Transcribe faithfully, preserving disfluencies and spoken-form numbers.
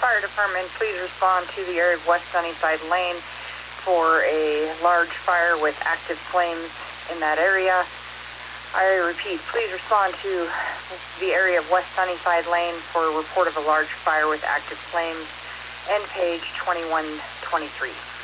Fire Department, please respond to the area of West Sunnyside Lane for a large fire with active flames in that area. I repeat, please respond to the area of West Sunnyside Lane for a report of a large fire with active flames. End page twenty-one twenty-three.